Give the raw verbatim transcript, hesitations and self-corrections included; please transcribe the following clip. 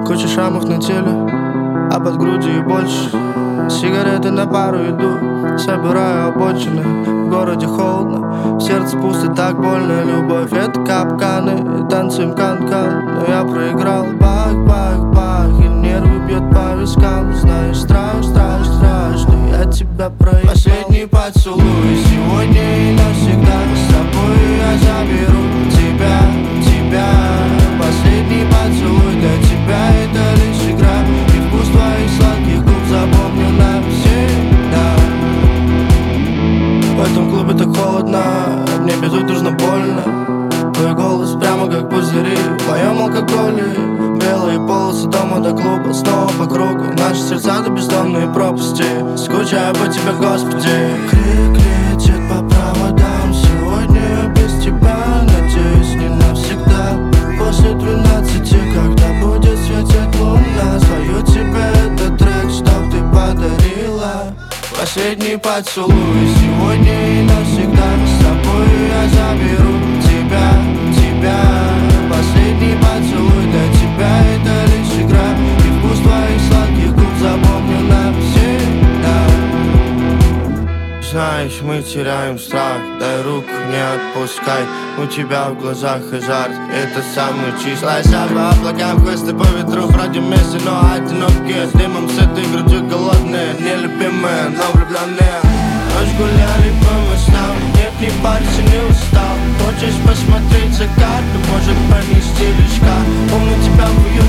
Куча шрамов на теле, а под грудью и больше. Сигареты на пару иду, собираю обочины. В городе холодно, в сердце пусто, так больно. Любовь — это капканы, танцуем кан-кан. Но я проиграл, бах-бах-бах, и нервы бьет по вискам. Знаешь, страх, страх, страшно, я тебя проиграл. Последний поцелуй сегодня и навсегда. С собой я заберу тебя, тебя. Последний поцелуй для тебя — это лишь игра. И вкус твоих сладких губ запомню навсегда. В этом клубе так холодно, мне безудержно больно. Твой голос прямо как пузыри в моем алкоголе. Белые полосы дома до клуба, снова по кругу. Наши сердца до бездонной пропасти. Скучаю по тебе, Господи. Крик летит по проводам. Сегодня без тебя, надеюсь, не навсегда. После двенадцати, когда будет светить луна, свою тебе этот трек, чтоб ты подарила. Последний поцелуй сегодня и навсегда. С собой я заберу тебя, тебя. Последний поцелуй для тебя — это лишь игра. И вкус твоих сладких губ запомню навсегда. Знаешь, мы теряем страх, дай руку, не отпускай. У тебя в глазах азарт, это самый чистый. Лайся по облакам, хвосты по ветру, вроде вместе, но одинокие. С дымом сытой грудью голодные, нелюбимые, но влюбленные. Ночь гуляли по мостам, нет, не парься, не устал. Хочешь посмотреть закат, может пронести лишь кар. Помню тебя в